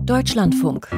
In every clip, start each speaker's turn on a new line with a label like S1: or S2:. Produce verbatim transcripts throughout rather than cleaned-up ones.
S1: Deutschlandfunk.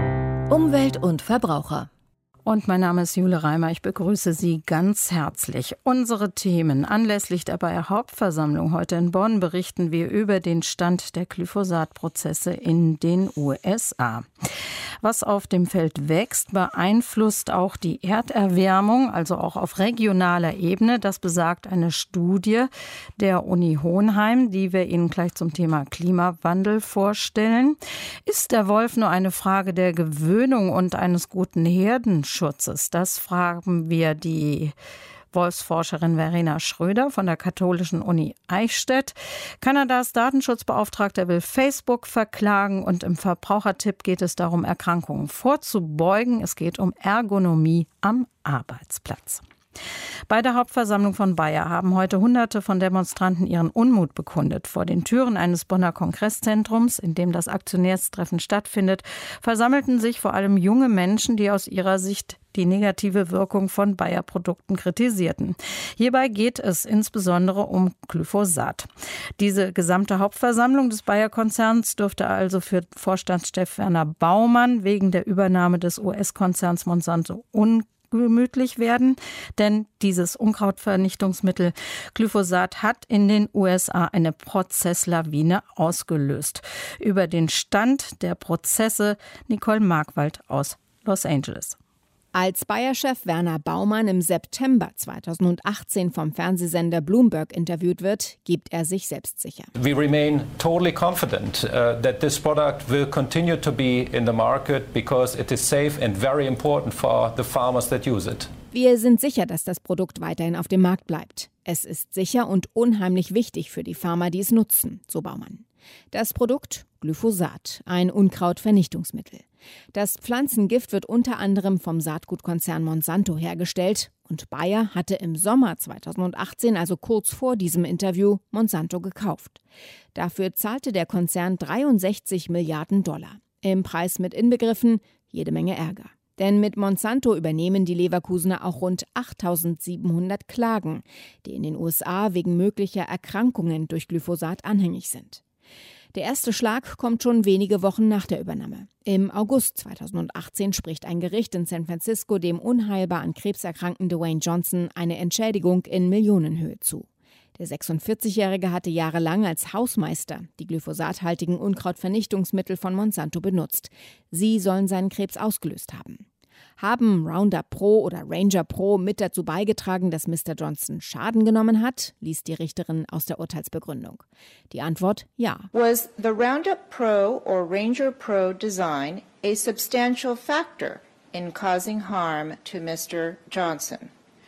S1: Umwelt und Verbraucher.
S2: Und mein Name ist Jule Reimer. Ich begrüße Sie ganz herzlich. Unsere Themen. Anlässlich der Bayer Hauptversammlung heute in Bonn berichten wir über den Stand der Glyphosat-Prozesse in den U S A. Was auf dem Feld wächst, beeinflusst auch die Erderwärmung, also auch auf regionaler Ebene. Das besagt eine Studie der Uni Hohenheim, die wir Ihnen gleich zum Thema Klimawandel vorstellen. Ist der Wolf nur eine Frage der Gewöhnung und eines guten Herdenschutzes? Das fragen wir die Wolfsforscherin Verena Schröder von der Katholischen Uni Eichstätt. Kanadas Datenschutzbeauftragter will Facebook verklagen und im Verbrauchertipp geht es darum, Erkrankungen vorzubeugen. Es geht um Ergonomie am Arbeitsplatz. Bei der Hauptversammlung von Bayer haben heute Hunderte von Demonstranten ihren Unmut bekundet. Vor den Türen eines Bonner Kongresszentrums, in dem das Aktionärstreffen stattfindet, versammelten sich vor allem junge Menschen, die aus ihrer Sicht die negative Wirkung von Bayer-Produkten kritisierten. Hierbei geht es insbesondere um Glyphosat. Diese gesamte Hauptversammlung des Bayer-Konzerns dürfte also für Vorstandschef Werner Baumann wegen der Übernahme des U S-Konzerns Monsanto ungemütlich werden, denn dieses Unkrautvernichtungsmittel Glyphosat hat in den U S A eine Prozesslawine ausgelöst. Über den Stand der Prozesse Nicole Markwald aus Los Angeles.
S3: Als Bayer-Chef Werner Baumann im September zweitausendachtzehn vom Fernsehsender Bloomberg interviewt wird, gibt er sich selbstsicher.
S4: We remain totally confident uh, that this product will continue to be in the market because it is safe and very important for the farmers that use it.
S3: Wir sind sicher, dass das Produkt weiterhin auf dem Markt bleibt. Es ist sicher und unheimlich wichtig für die Farmer, die es nutzen, so Baumann. Das Produkt Glyphosat, ein Unkrautvernichtungsmittel. Das Pflanzengift wird unter anderem vom Saatgutkonzern Monsanto hergestellt und Bayer hatte im Sommer zweitausendachtzehn, also kurz vor diesem Interview, Monsanto gekauft. Dafür zahlte der Konzern dreiundsechzig Milliarden Dollar. Im Preis mit inbegriffen jede Menge Ärger. Denn mit Monsanto übernehmen die Leverkusener auch rund achttausendsiebenhundert Klagen, die in den U S A wegen möglicher Erkrankungen durch Glyphosat anhängig sind. Der erste Schlag kommt schon wenige Wochen nach der Übernahme. Im August zweitausendachtzehn spricht ein Gericht in San Francisco dem unheilbar an Krebs erkrankten Dwayne Johnson eine Entschädigung in Millionenhöhe zu. Der sechsundvierzigjährige hatte jahrelang als Hausmeister die glyphosathaltigen Unkrautvernichtungsmittel von Monsanto benutzt. Sie sollen seinen Krebs ausgelöst haben. Haben Roundup Pro oder Ranger Pro mit dazu beigetragen, dass Mister Johnson Schaden genommen hat, liest die Richterin aus der Urteilsbegründung. Die Antwort: ja.
S5: Was the Roundup Pro or Ranger Pro design a substantial factor in causing harm to Mister Johnson?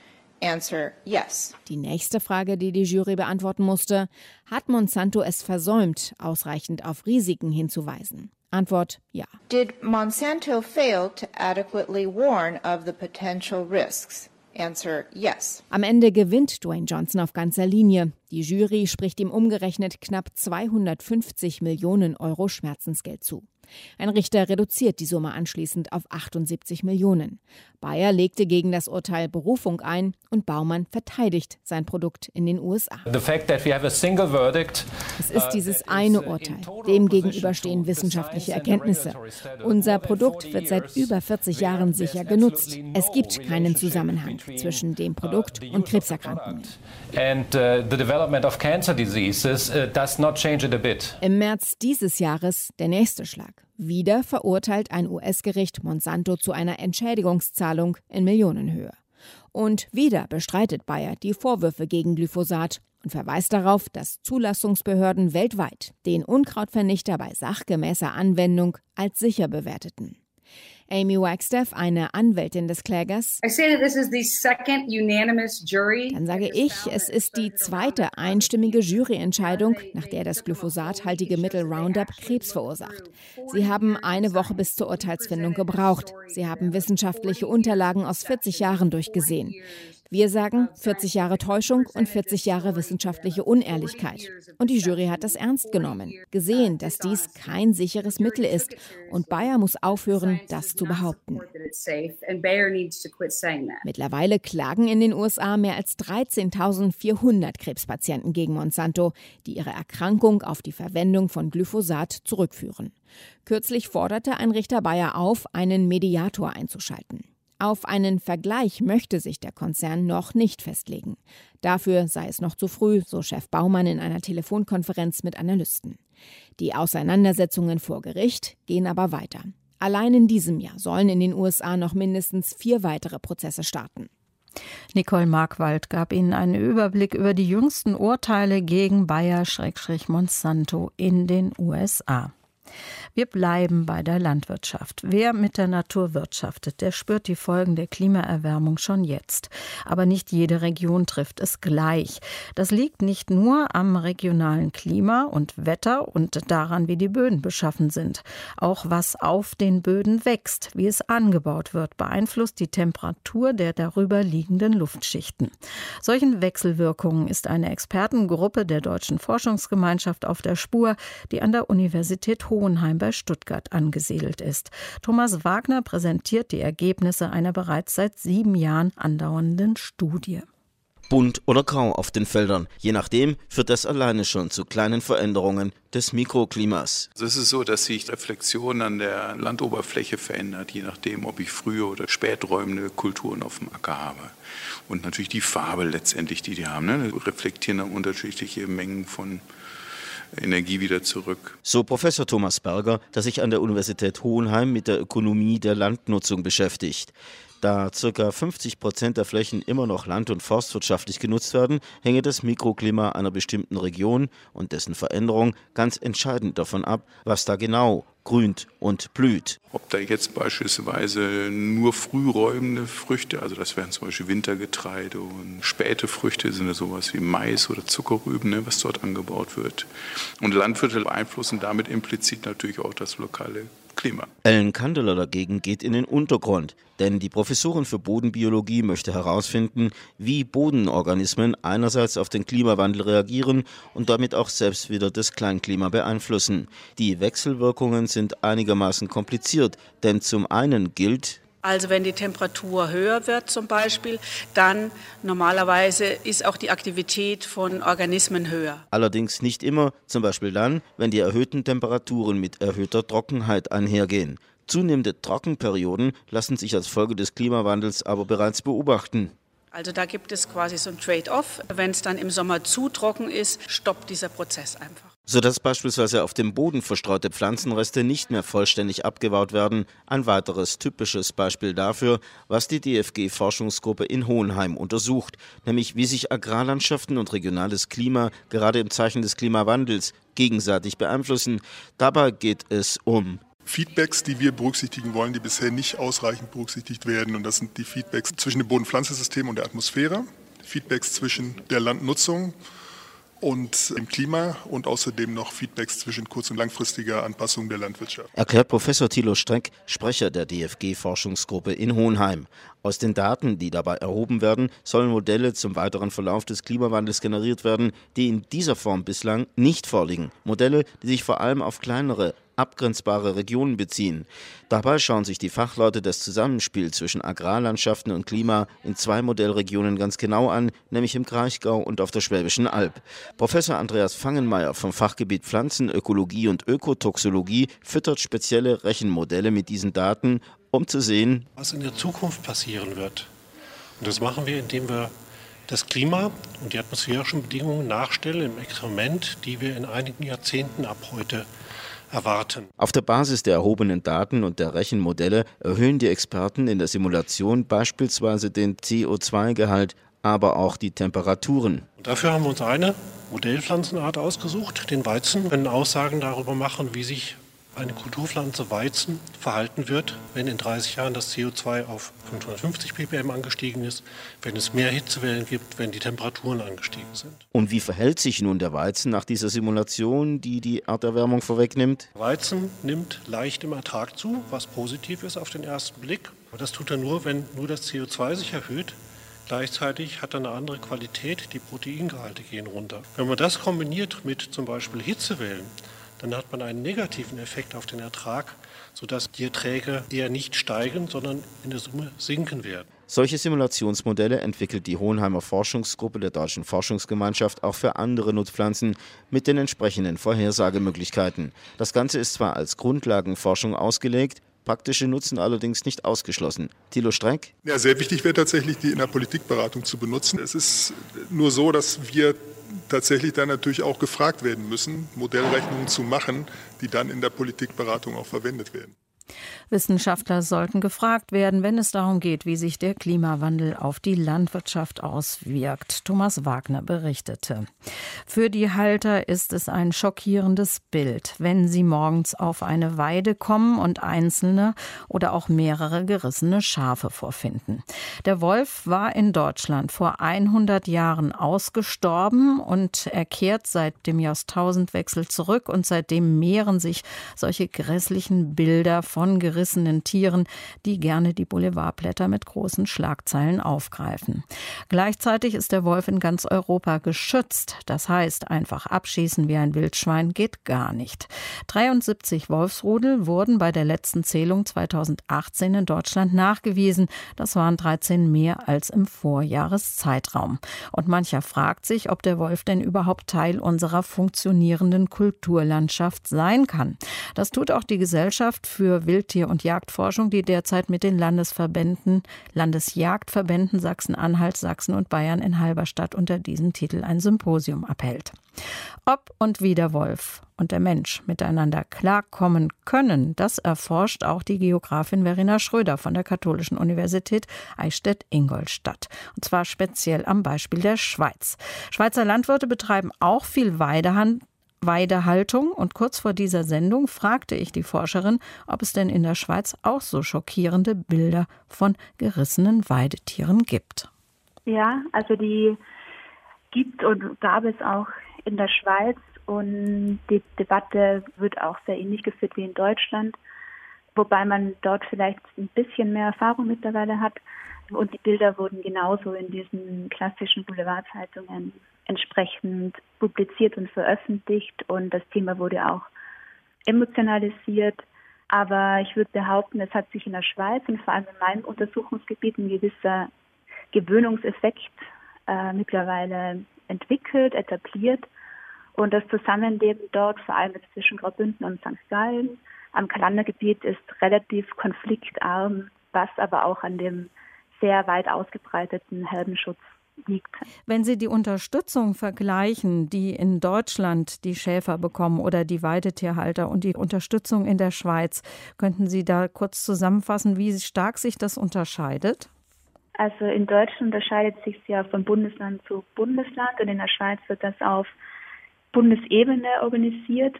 S5: Answer: yes.
S3: Die nächste Frage, die die Jury beantworten musste: Hat Monsanto es versäumt, ausreichend auf Risiken hinzuweisen? Antwort: ja.
S5: Did Monsanto fail to adequately warn of the potential risks? Answer: yes.
S3: Am Ende gewinnt Dwayne Johnson auf ganzer Linie. Die Jury spricht ihm umgerechnet knapp zweihundertfünfzig Millionen Euro Schmerzensgeld zu. Ein Richter reduziert die Summe anschließend auf achtundsiebzig Millionen. Bayer legte gegen das Urteil Berufung ein und Baumann verteidigt sein Produkt in den U S A.
S4: The fact that we have a single verdict,
S3: es ist dieses eine Urteil. Dem gegenüber stehen wissenschaftliche Erkenntnisse. Unser Produkt wird seit über vierzig Jahren sicher genutzt. Es gibt keinen Zusammenhang zwischen dem Produkt und Krebserkrankungen.
S4: And uh, the development of cancer diseases uh, does not change it a bit.
S3: Im März dieses Jahres der nächste Schlag. Wieder verurteilt ein U S-Gericht Monsanto zu einer Entschädigungszahlung in Millionenhöhe. Und wieder bestreitet Bayer die Vorwürfe gegen Glyphosat und verweist darauf, dass Zulassungsbehörden weltweit den Unkrautvernichter bei sachgemäßer Anwendung als sicher bewerteten. Amy Wagstaff, eine Anwältin des Klägers.
S6: Dann
S3: sage ich, es ist die zweite einstimmige Juryentscheidung, nach der das glyphosathaltige Mittel Roundup Krebs verursacht. Sie haben eine Woche bis zur Urteilsfindung gebraucht. Sie haben wissenschaftliche Unterlagen aus vierzig Jahren durchgesehen. Wir sagen vierzig Jahre Täuschung und vierzig Jahre wissenschaftliche Unehrlichkeit. Und die Jury hat das ernst genommen, gesehen, dass dies kein sicheres Mittel ist. Und Bayer muss aufhören, das zu behaupten. Mittlerweile klagen in den U S A mehr als dreizehntausendvierhundert Krebspatienten gegen Monsanto, die ihre Erkrankung auf die Verwendung von Glyphosat zurückführen. Kürzlich forderte ein Richter Bayer auf, einen Mediator einzuschalten. Auf einen Vergleich möchte sich der Konzern noch nicht festlegen. Dafür sei es noch zu früh, so Chef Baumann in einer Telefonkonferenz mit Analysten. Die Auseinandersetzungen vor Gericht gehen aber weiter. Allein in diesem Jahr sollen in den U S A noch mindestens vier weitere Prozesse starten.
S2: Nicole Markwald gab Ihnen einen Überblick über die jüngsten Urteile gegen Bayer-Monsanto in den U S A. Wir bleiben bei der Landwirtschaft. Wer mit der Natur wirtschaftet, der spürt die Folgen der Klimaerwärmung schon jetzt. Aber nicht jede Region trifft es gleich. Das liegt nicht nur am regionalen Klima und Wetter und daran, wie die Böden beschaffen sind. Auch was auf den Böden wächst, wie es angebaut wird, beeinflusst die Temperatur der darüber liegenden Luftschichten. Solchen Wechselwirkungen ist eine Expertengruppe der Deutschen Forschungsgemeinschaft auf der Spur, die an der Universität Hohenheim bei Stuttgart angesiedelt ist. Thomas Wagner präsentiert die Ergebnisse einer bereits seit sieben Jahren andauernden Studie.
S6: Bunt oder grau auf den Feldern. Je nachdem führt das alleine schon zu kleinen Veränderungen des Mikroklimas.
S7: Also es ist so, dass sich Reflexion an der Landoberfläche verändert, je nachdem, ob ich frühe oder späträumende Kulturen auf dem Acker habe. Und natürlich die Farbe letztendlich, die die haben. Ne? Reflektieren dann unterschiedliche Mengen von Energie wieder zurück.
S6: So Professor Thomas Berger, der sich an der Universität Hohenheim mit der Ökonomie der Landnutzung beschäftigt. Da ca. fünfzig Prozent der Flächen immer noch land- und forstwirtschaftlich genutzt werden, hänge das Mikroklima einer bestimmten Region und dessen Veränderung ganz entscheidend davon ab, was da genau grünt und blüht.
S7: Ob da jetzt beispielsweise nur frühräumende Früchte, also das wären zum Beispiel Wintergetreide und späte Früchte, sind ja sowas wie Mais oder Zuckerrüben, ne, was dort angebaut wird. Und Landwirte beeinflussen damit implizit natürlich auch das lokale Klima.
S6: Ellen Kandeler dagegen geht in den Untergrund, denn die Professorin für Bodenbiologie möchte herausfinden, wie Bodenorganismen einerseits auf den Klimawandel reagieren und damit auch selbst wieder das Kleinklima beeinflussen. Die Wechselwirkungen sind einigermaßen kompliziert, denn zum einen gilt:
S8: Also wenn die Temperatur höher wird zum Beispiel, dann normalerweise ist auch die Aktivität von Organismen höher.
S6: Allerdings nicht immer, zum Beispiel dann, wenn die erhöhten Temperaturen mit erhöhter Trockenheit einhergehen. Zunehmende Trockenperioden lassen sich als Folge des Klimawandels aber bereits beobachten.
S8: Also da gibt es quasi so ein Trade-off. Wenn es dann im Sommer zu trocken ist, stoppt dieser Prozess einfach.
S6: Sodass beispielsweise auf dem Boden verstreute Pflanzenreste nicht mehr vollständig abgebaut werden. Ein weiteres typisches Beispiel dafür, was die D F G-Forschungsgruppe in Hohenheim untersucht, nämlich wie sich Agrarlandschaften und regionales Klima gerade im Zeichen des Klimawandels gegenseitig beeinflussen. Dabei geht es um
S9: Feedbacks, die wir berücksichtigen wollen, die bisher nicht ausreichend berücksichtigt werden. Und das sind die Feedbacks zwischen dem Boden-Pflanzensystem und der Atmosphäre, Feedbacks zwischen der Landnutzung und dem Klima und außerdem noch Feedbacks zwischen kurz- und langfristiger Anpassung der Landwirtschaft.
S6: Erklärt Professor Thilo Streck, Sprecher der D F G-Forschungsgruppe in Hohenheim. Aus den Daten, die dabei erhoben werden, sollen Modelle zum weiteren Verlauf des Klimawandels generiert werden, die in dieser Form bislang nicht vorliegen. Modelle, die sich vor allem auf kleinere, abgrenzbare Regionen beziehen. Dabei schauen sich die Fachleute das Zusammenspiel zwischen Agrarlandschaften und Klima in zwei Modellregionen ganz genau an, nämlich im Kraichgau und auf der Schwäbischen Alb. Professor Andreas Fangenmeier vom Fachgebiet Pflanzenökologie und Ökotoxologie füttert spezielle Rechenmodelle mit diesen Daten, um zu sehen,
S10: was in der Zukunft passieren wird. Und das machen wir, indem wir das Klima und die atmosphärischen Bedingungen nachstellen im Experiment, die wir in einigen Jahrzehnten ab heute erwarten.
S6: Auf der Basis der erhobenen Daten und der Rechenmodelle erhöhen die Experten in der Simulation beispielsweise den C O zwei Gehalt, aber auch die Temperaturen.
S10: Und dafür haben wir uns eine Modellpflanzenart ausgesucht, den Weizen. Wir können Aussagen darüber machen, wie sich eine Kulturpflanze Weizen verhalten wird, wenn in dreißig Jahren das C O zwei auf fünfhundertfünfzig ppm angestiegen ist, wenn es mehr Hitzewellen gibt, wenn die Temperaturen angestiegen sind.
S6: Und wie verhält sich nun der Weizen nach dieser Simulation, die die Erderwärmung vorwegnimmt?
S10: Weizen nimmt leicht im Ertrag zu, was positiv ist auf den ersten Blick. Aber das tut er nur, wenn nur das C O zwei sich erhöht, Gleichzeitig hat er eine andere Qualität, die Proteingehalte gehen runter. Wenn man das kombiniert mit zum Beispiel Hitzewellen, dann hat man einen negativen Effekt auf den Ertrag, sodass die Erträge eher nicht steigen, sondern in der Summe sinken werden.
S6: Solche Simulationsmodelle entwickelt die Hohenheimer Forschungsgruppe der Deutschen Forschungsgemeinschaft auch für andere Nutzpflanzen mit den entsprechenden Vorhersagemöglichkeiten. Das Ganze ist zwar als Grundlagenforschung ausgelegt, praktische Nutzen allerdings nicht ausgeschlossen. Thilo Strenk?
S9: Ja, sehr wichtig wäre tatsächlich, die in der Politikberatung zu benutzen. Es ist nur so, dass wir tatsächlich dann natürlich auch gefragt werden müssen, Modellrechnungen zu machen, die dann in der Politikberatung auch verwendet werden.
S2: Wissenschaftler sollten gefragt werden, wenn es darum geht, wie sich der Klimawandel auf die Landwirtschaft auswirkt. Thomas Wagner berichtete. Für die Halter ist es ein schockierendes Bild, wenn sie morgens auf eine Weide kommen und einzelne oder auch mehrere gerissene Schafe vorfinden. Der Wolf war in Deutschland vor hundert Jahren ausgestorben und er kehrt seit dem Jahrtausendwechsel zurück und seitdem mehren sich solche grässlichen Bilder von gerissenen Tieren, die gerne die Boulevardblätter mit großen Schlagzeilen aufgreifen. Gleichzeitig ist der Wolf in ganz Europa geschützt. Das heißt, einfach abschießen wie ein Wildschwein geht gar nicht. dreiundsiebzig Wolfsrudel wurden bei der letzten Zählung zweitausendachtzehn in Deutschland nachgewiesen. Das waren dreizehn mehr als im Vorjahreszeitraum. Und mancher fragt sich, ob der Wolf denn überhaupt Teil unserer funktionierenden Kulturlandschaft sein kann. Das tut auch die Gesellschaft für Wildtier- und Jagdforschung, die derzeit mit den Landesverbänden, Landesjagdverbänden Sachsen-Anhalt, Sachsen und Bayern in Halberstadt unter diesem Titel ein Symposium abhält. Ob und wie der Wolf und der Mensch miteinander klarkommen können, das erforscht auch die Geografin Verena Schröder von der Katholischen Universität Eichstätt-Ingolstadt. Und zwar speziell am Beispiel der Schweiz. Schweizer Landwirte betreiben auch viel Weidehandel. Weidehaltung und kurz vor dieser Sendung fragte ich die Forscherin, ob es denn in der Schweiz auch so schockierende Bilder von gerissenen Weidetieren gibt.
S11: Ja, also die gibt und gab es auch in der Schweiz und die Debatte wird auch sehr ähnlich geführt wie in Deutschland, wobei man dort vielleicht ein bisschen mehr Erfahrung mittlerweile hat und die Bilder wurden genauso in diesen klassischen Boulevardzeitungen entsprechend publiziert und veröffentlicht und das Thema wurde auch emotionalisiert. Aber ich würde behaupten, es hat sich in der Schweiz und vor allem in meinem Untersuchungsgebiet ein gewisser Gewöhnungseffekt äh, mittlerweile entwickelt, etabliert. Und das Zusammenleben dort, vor allem jetzt zwischen Graubünden und Sankt Gallen, am Kalandergebiet ist relativ konfliktarm, was aber auch an dem sehr weit ausgebreiteten Herdenschutz liegt.
S2: Wenn Sie die Unterstützung vergleichen, die in Deutschland die Schäfer bekommen oder die Weidetierhalter und die Unterstützung in der Schweiz, könnten Sie da kurz zusammenfassen, wie stark sich das unterscheidet?
S11: Also in Deutschland unterscheidet es sich ja von Bundesland zu Bundesland und in der Schweiz wird das auf Bundesebene organisiert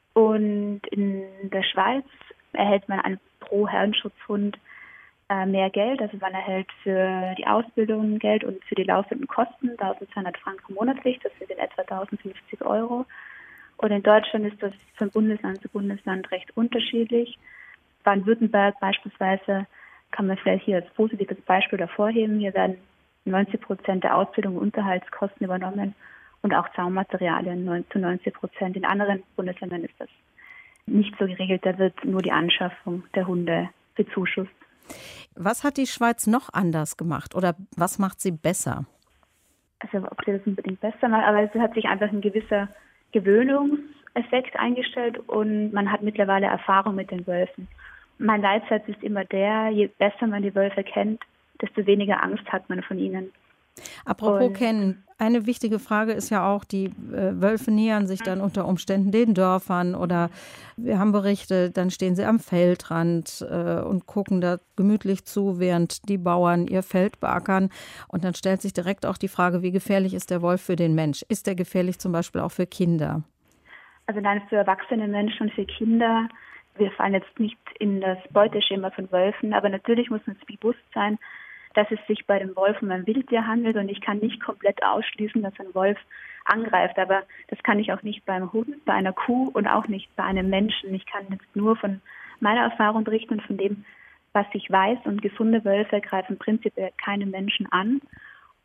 S11: und in der Schweiz erhält man einen pro Herrenschutzhund mehr Geld, also man erhält für die Ausbildung Geld und für die laufenden Kosten eintausendzweihundert Franken monatlich, das sind in etwa tausendfünfzig Euro. Und in Deutschland ist das von Bundesland zu Bundesland recht unterschiedlich. Baden-Württemberg beispielsweise kann man vielleicht hier als positives Beispiel hervorheben. Hier werden neunzig Prozent der Ausbildung und Unterhaltskosten übernommen und auch Zaummaterialien zu neunzig Prozent. In anderen Bundesländern ist das nicht so geregelt, da wird nur die Anschaffung der Hunde bezuschusst.
S2: Was hat die Schweiz noch anders gemacht oder was macht sie besser?
S11: Also ob sie das unbedingt besser macht, aber es hat sich einfach ein gewisser Gewöhnungseffekt eingestellt und man hat mittlerweile Erfahrung mit den Wölfen. Mein Leitsatz ist immer der, je besser man die Wölfe kennt, desto weniger Angst hat man von ihnen.
S2: Apropos kennen, eine wichtige Frage ist ja auch, die äh, Wölfe nähern sich dann unter Umständen den Dörfern oder wir haben Berichte, dann stehen sie am Feldrand äh, und gucken da gemütlich zu, während die Bauern ihr Feld beackern. Und dann stellt sich direkt auch die Frage, wie gefährlich ist der Wolf für den Mensch? Ist der gefährlich zum Beispiel auch für Kinder?
S11: Also nein, für erwachsene Menschen und für Kinder. Wir fallen jetzt nicht in das Beuteschema von Wölfen, aber natürlich muss man sich bewusst sein, dass es sich bei dem Wolf um ein Wildtier handelt und ich kann nicht komplett ausschließen, dass ein Wolf angreift, aber das kann ich auch nicht beim Hund, bei einer Kuh und auch nicht bei einem Menschen. Ich kann jetzt nur von meiner Erfahrung berichten und von dem, was ich weiß und gesunde Wölfe greifen prinzipiell keine Menschen an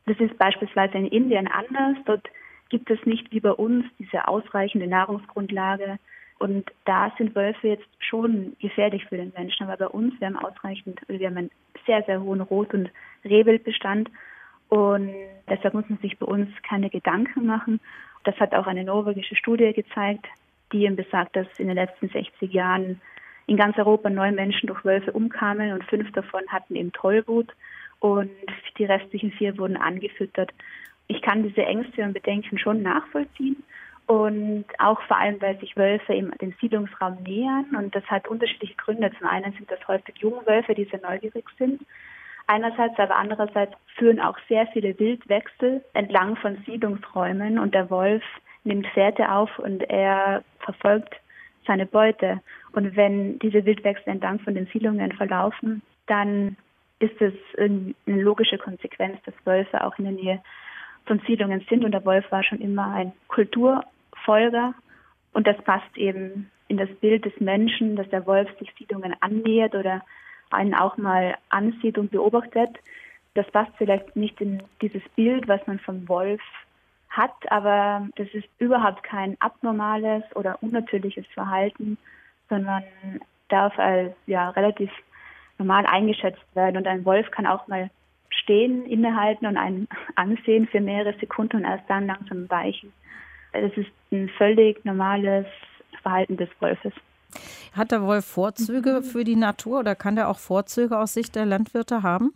S11: Das ist beispielsweise in Indien anders. Dort gibt es nicht wie bei uns diese ausreichende Nahrungsgrundlage. Und da sind Wölfe jetzt schon gefährlich für den Menschen. Aber bei uns, wir haben ausreichend, wir haben einen sehr, sehr hohen Rot- und Rehwildbestand. Und deshalb muss man sich bei uns keine Gedanken machen. Das hat auch eine norwegische Studie gezeigt, die eben besagt, dass in den letzten sechzig Jahren in ganz Europa neun Menschen durch Wölfe umkamen und fünf davon hatten eben Tollwut und die restlichen vier wurden angefüttert. Ich kann diese Ängste und Bedenken schon nachvollziehen und auch vor allem, weil sich Wölfe eben dem Siedlungsraum nähern und das hat unterschiedliche Gründe. Zum einen sind das häufig junge Wölfe, die sehr neugierig sind. Einerseits, aber andererseits führen auch sehr viele Wildwechsel entlang von Siedlungsräumen und der Wolf nimmt Fährte auf und er verfolgt seine Beute. Und wenn diese Wildwechsel entlang von den Siedlungen verlaufen, dann ist es eine logische Konsequenz, dass Wölfe auch in der Nähe von Siedlungen sind. Und der Wolf war schon immer ein Kulturfolger. Und das passt eben in das Bild des Menschen, dass der Wolf sich Siedlungen annähert oder einen auch mal ansieht und beobachtet. Das passt vielleicht nicht in dieses Bild, was man vom Wolf hat, aber das ist überhaupt kein abnormales oder unnatürliches Verhalten, sondern darf als ja relativ normal eingeschätzt werden. Und ein Wolf kann auch mal stehen, innehalten und einen ansehen für mehrere Sekunden und erst dann langsam weichen. Das ist ein völlig normales Verhalten des Wolfes.
S2: Hat der Wolf Vorzüge für die Natur oder kann der auch Vorzüge aus Sicht der Landwirte haben?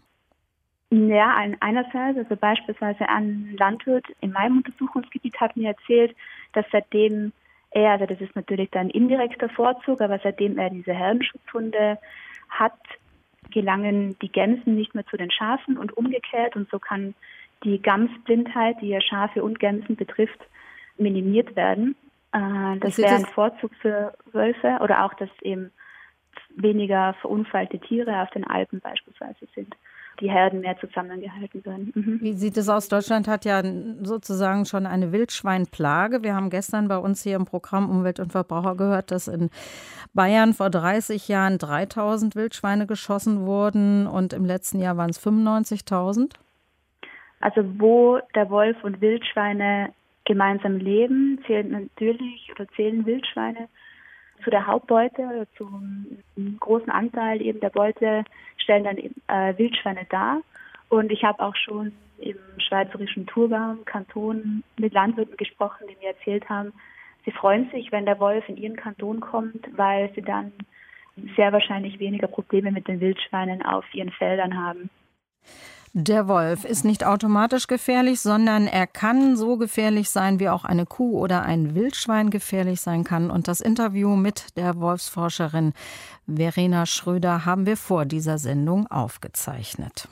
S11: Ja, einerseits, also beispielsweise ein Landwirt in meinem Untersuchungsgebiet hat mir erzählt, dass seitdem er, also das ist natürlich dann ein indirekter Vorzug, aber seitdem er diese Herdenschutzhunde hat, gelangen die Gämsen nicht mehr zu den Schafen und umgekehrt und so kann die Gamsblindheit, die ja Schafe und Gämsen betrifft, minimiert werden. Das wäre ein Vorzug für Wölfe oder auch, dass eben weniger verunfallte Tiere auf den Alpen beispielsweise sind. Die Herden mehr zusammengehalten werden. Mhm.
S2: Wie sieht es aus? Deutschland hat ja sozusagen schon eine Wildschweinplage. Wir haben gestern bei uns hier im Programm Umwelt und Verbraucher gehört, dass in Bayern vor dreißig Jahren dreitausend Wildschweine geschossen wurden und im letzten Jahr waren es fünfundneunzigtausend.
S11: Also wo der Wolf und Wildschweine gemeinsam leben, zählen natürlich oder zählen Wildschweine zu der Hauptbeute oder zum großen Anteil eben der Beute stellen dann eben, äh, Wildschweine dar. Und ich habe auch schon im schweizerischen Thurgau, Kanton, mit Landwirten gesprochen, die mir erzählt haben, sie freuen sich, wenn der Wolf in ihren Kanton kommt, weil sie dann sehr wahrscheinlich weniger Probleme mit den Wildschweinen auf ihren Feldern haben.
S2: Der Wolf ist nicht automatisch gefährlich, sondern er kann so gefährlich sein, wie auch eine Kuh oder ein Wildschwein gefährlich sein kann. Und das Interview mit der Wolfsforscherin Verena Schröder haben wir vor dieser Sendung aufgezeichnet.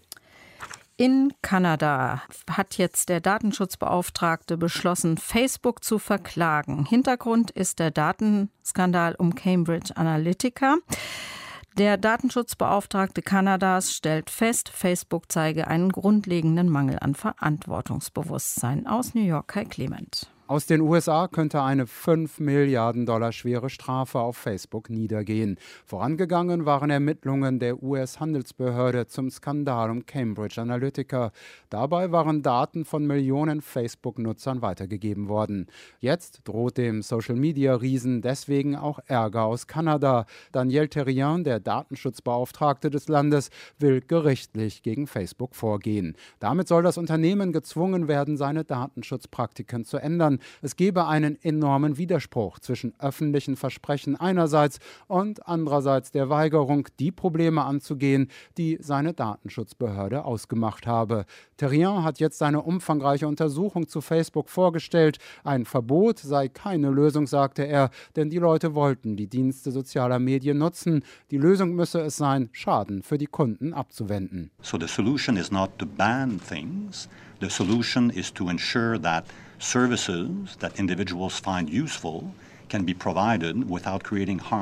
S2: In Kanada hat jetzt der Datenschutzbeauftragte beschlossen, Facebook zu verklagen. Hintergrund ist der Datenskandal um Cambridge Analytica. Der Datenschutzbeauftragte Kanadas stellt fest, Facebook zeige einen grundlegenden Mangel an Verantwortungsbewusstsein. Aus New York, Kai Clement.
S12: Aus den U S A könnte eine fünf Milliarden Dollar schwere Strafe auf Facebook niedergehen. Vorangegangen waren Ermittlungen der U S-Handelsbehörde zum Skandal um Cambridge Analytica. Dabei waren Daten von Millionen Facebook-Nutzern weitergegeben worden. Jetzt droht dem Social-Media-Riesen deswegen auch Ärger aus Kanada. Daniel Therrien, der Datenschutzbeauftragte des Landes, will gerichtlich gegen Facebook vorgehen. Damit soll das Unternehmen gezwungen werden, seine Datenschutzpraktiken zu ändern. Es gebe einen enormen Widerspruch zwischen öffentlichen Versprechen einerseits und andererseits der Weigerung, die Probleme anzugehen, die seine Datenschutzbehörde ausgemacht habe. Therrien hat jetzt eine umfangreiche Untersuchung zu Facebook vorgestellt. Ein Verbot sei keine Lösung, sagte er, denn die Leute wollten die Dienste sozialer Medien nutzen. Die Lösung müsse es sein, Schaden für die Kunden abzuwenden.
S13: So the solution is not to ban things. The solution is to ensure that services that individuals find useful can be provided without creating harm.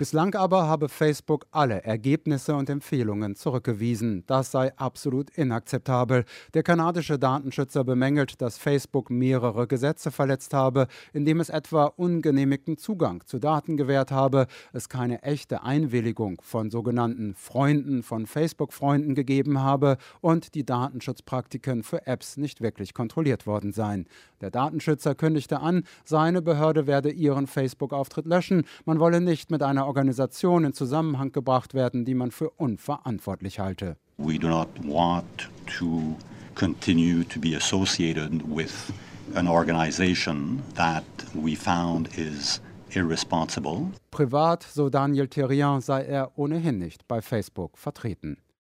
S12: Bislang aber habe Facebook alle Ergebnisse und Empfehlungen zurückgewiesen. Das sei absolut inakzeptabel. Der kanadische Datenschützer bemängelt, dass Facebook mehrere Gesetze verletzt habe, indem es etwa ungenehmigten Zugang zu Daten gewährt habe, es keine echte Einwilligung von sogenannten Freunden von Facebook-Freunden gegeben habe und die Datenschutzpraktiken für Apps nicht wirklich kontrolliert worden seien. Der Datenschützer kündigte an, seine Behörde werde ihren Facebook-Auftritt löschen. Man wolle nicht mit einer Organisation in Zusammenhang gebracht werden, die man für unverantwortlich halte.
S13: We do not want to continue to be associated with an organization that we found is irresponsible.
S12: Privat, so Daniel Thirion, sei er ohnehin nicht bei Facebook vertreten.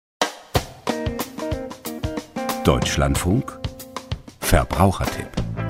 S14: Deutschlandfunk Verbrauchertipp.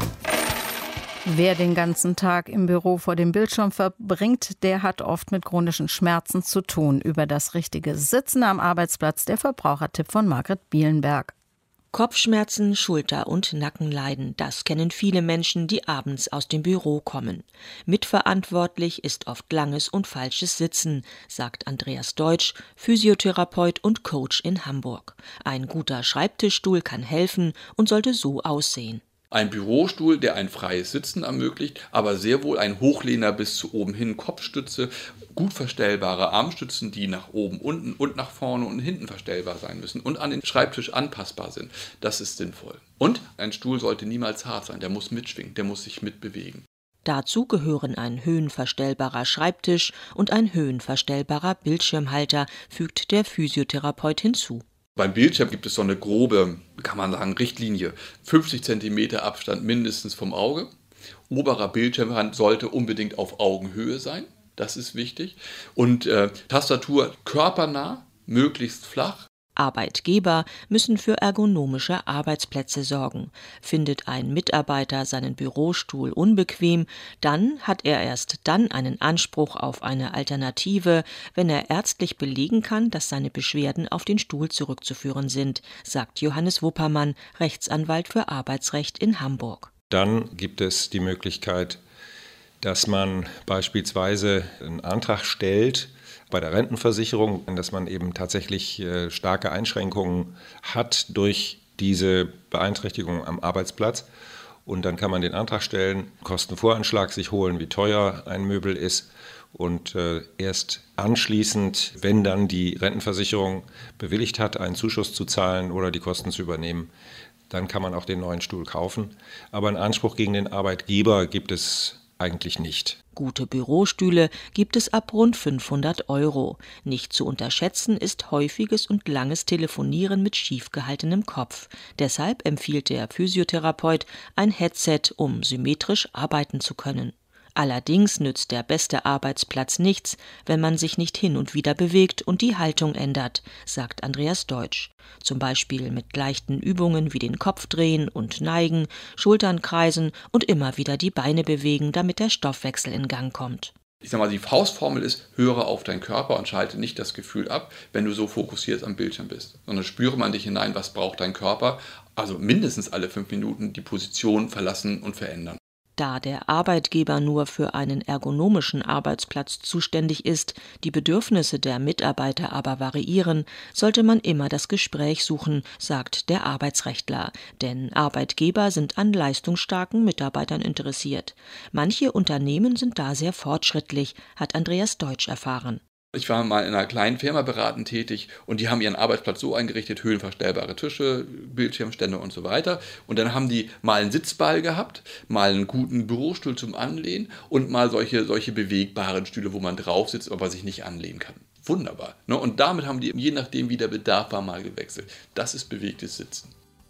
S2: Wer den ganzen Tag im Büro vor dem Bildschirm verbringt, der hat oft mit chronischen Schmerzen zu tun. Über das richtige Sitzen am Arbeitsplatz, der Verbrauchertipp von Margret Bielenberg.
S15: Kopfschmerzen, Schulter- und Nackenleiden, das kennen viele Menschen, die abends aus dem Büro kommen. Mitverantwortlich ist oft langes und falsches Sitzen, sagt Andreas Deutsch, Physiotherapeut und Coach in Hamburg. Ein guter Schreibtischstuhl kann helfen und sollte so aussehen.
S16: Ein Bürostuhl, der ein freies Sitzen ermöglicht, aber sehr wohl ein Hochlehner bis zu oben hin, Kopfstütze, gut verstellbare Armstützen, die nach oben, unten und nach vorne und hinten verstellbar sein müssen und an den Schreibtisch anpassbar sind. Das ist sinnvoll. Und ein Stuhl sollte niemals hart sein, der muss mitschwingen, der muss sich mitbewegen.
S15: Dazu gehören ein höhenverstellbarer Schreibtisch und ein höhenverstellbarer Bildschirmhalter, fügt der Physiotherapeut hinzu.
S16: Beim Bildschirm gibt es so eine grobe, kann man sagen, Richtlinie. fünfzig Zentimeter Abstand mindestens vom Auge. Oberer Bildschirmrand sollte unbedingt auf Augenhöhe sein. Das ist wichtig. Und äh, Tastatur körpernah, möglichst flach.
S15: Arbeitgeber müssen für ergonomische Arbeitsplätze sorgen. Findet ein Mitarbeiter seinen Bürostuhl unbequem, dann hat er erst dann einen Anspruch auf eine Alternative, wenn er ärztlich belegen kann, dass seine Beschwerden auf den Stuhl zurückzuführen sind, sagt Johannes Wuppermann, Rechtsanwalt für Arbeitsrecht in Hamburg.
S17: Dann gibt es die Möglichkeit, dass man beispielsweise einen Antrag stellt bei der Rentenversicherung, dass man eben tatsächlich äh, starke Einschränkungen hat durch diese Beeinträchtigung am Arbeitsplatz. Und dann kann man den Antrag stellen, Kostenvoranschlag sich holen, wie teuer ein Möbel ist. Und äh, erst anschließend, wenn dann die Rentenversicherung bewilligt hat, einen Zuschuss zu zahlen oder die Kosten zu übernehmen, dann kann man auch den neuen Stuhl kaufen. Aber einen Anspruch gegen den Arbeitgeber gibt es eigentlich nicht.
S15: Gute Bürostühle gibt es ab rund fünfhundert Euro. Nicht zu unterschätzen ist häufiges und langes Telefonieren mit schief gehaltenem Kopf. Deshalb empfiehlt der Physiotherapeut ein Headset, um symmetrisch arbeiten zu können. Allerdings nützt der beste Arbeitsplatz nichts, wenn man sich nicht hin und wieder bewegt und die Haltung ändert, sagt Andreas Deutsch. Zum Beispiel mit leichten Übungen wie den Kopf drehen und neigen, Schultern kreisen und immer wieder die Beine bewegen, damit der Stoffwechsel in Gang kommt.
S16: Ich sag mal, die Faustformel ist, höre auf deinen Körper und schalte nicht das Gefühl ab, wenn du so fokussiert am Bildschirm bist. Sondern spüre mal in dich hinein, was braucht dein Körper. Also mindestens alle fünf Minuten die Position verlassen und verändern.
S15: Da der Arbeitgeber nur für einen ergonomischen Arbeitsplatz zuständig ist, die Bedürfnisse der Mitarbeiter aber variieren, sollte man immer das Gespräch suchen, sagt der Arbeitsrechtler. Denn Arbeitgeber sind an leistungsstarken Mitarbeitern interessiert. Manche Unternehmen sind da sehr fortschrittlich, hat Andreas Deutsch erfahren.
S16: Ich war mal in einer kleinen Firma beratend tätig und die haben ihren Arbeitsplatz so eingerichtet, höhenverstellbare Tische, Bildschirmstände und so weiter. Und dann haben die mal einen Sitzball gehabt, mal einen guten Bürostuhl zum Anlehnen und mal solche, solche bewegbaren Stühle, wo man drauf sitzt, aber sich nicht anlehnen kann. Wunderbar. Und damit haben die, je nachdem wie der Bedarf war, mal gewechselt. Das ist bewegtes Sitzen.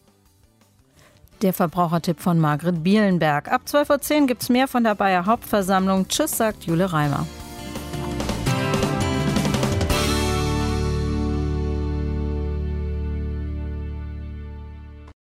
S2: Der Verbrauchertipp von Margret Bielenberg. Ab zwölf Uhr zehn gibt es mehr von der Bayer Hauptversammlung. Tschüss, sagt Jule Reimer.